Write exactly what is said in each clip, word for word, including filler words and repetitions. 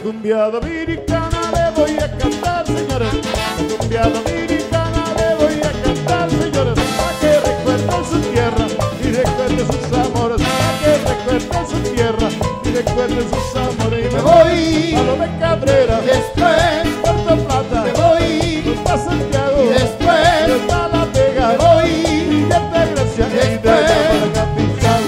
cumbia dominicana le voy a cantar, señores. La cumbia dominicana le voy a cantar, señores. Para que recuerden su tierra y recuerden sus amores. Para que recuerden su tierra y recuerden sus amores. Y me voy a lo de Cabrera, después Puerto Plata, me voy a Santiago, y después a La Vega, me voy y de Grecia y de después. allá para la capital.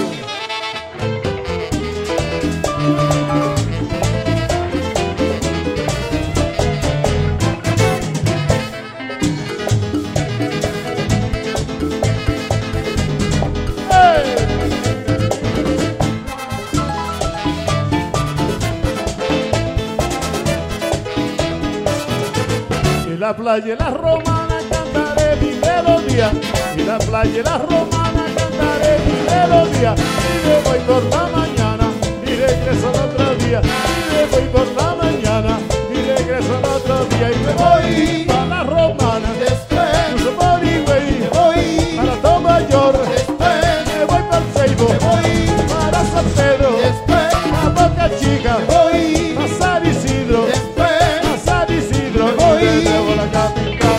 Y la playa y la romana cantaré mi melodía. Y la playa y la romana cantaré mi melodía. Y me voy por la mañana y regreso al otro día. Y me voy por la mañana y regreso al otro día. Y me voy para la romana, después cruzo por Higüey, me voy para Tomayor, después me voy para el Ceibo, me voy para San Pedro, después a Boca Chica, me voy a San Isidro, después a San Isidro, me voy. y de nuevo a la capital.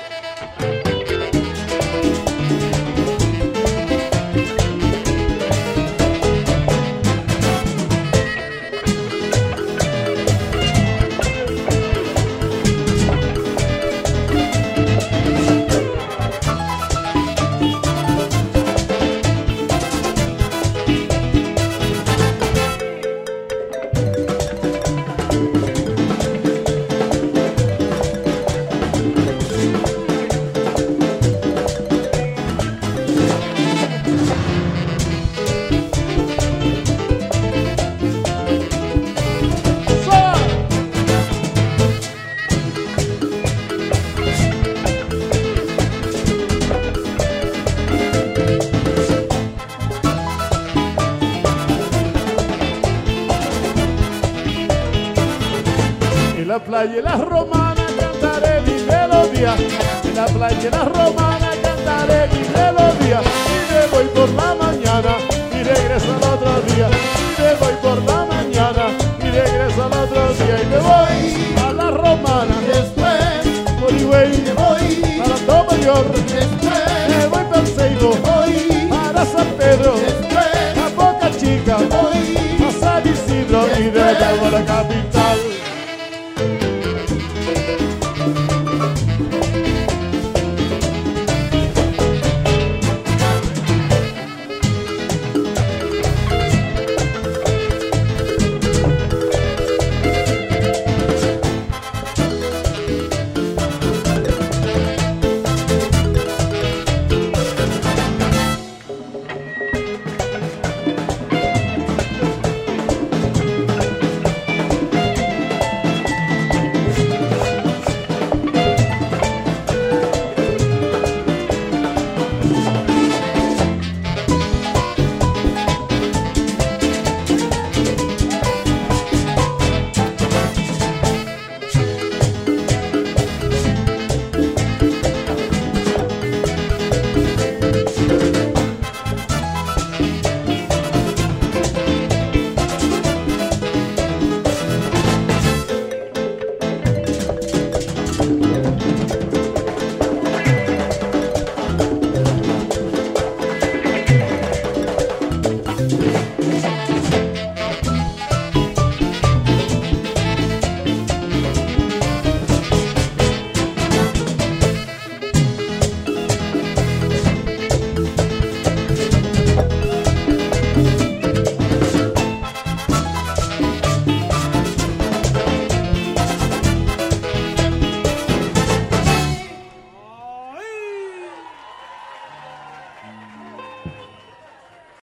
En la playa y la romana cantaré mi melodía. En la playa y la romana cantaré mi melodía. Y me voy por la mañana y regreso al otro día. Y me voy por la mañana y regreso al otro día. Y me voy a la romana, después por Higüey, me voy para Tomayor, después me voy para el Ceibo, me voy para San Pedro, después a Boca Chica, me voy a San Isidro y de nuevo a la capital.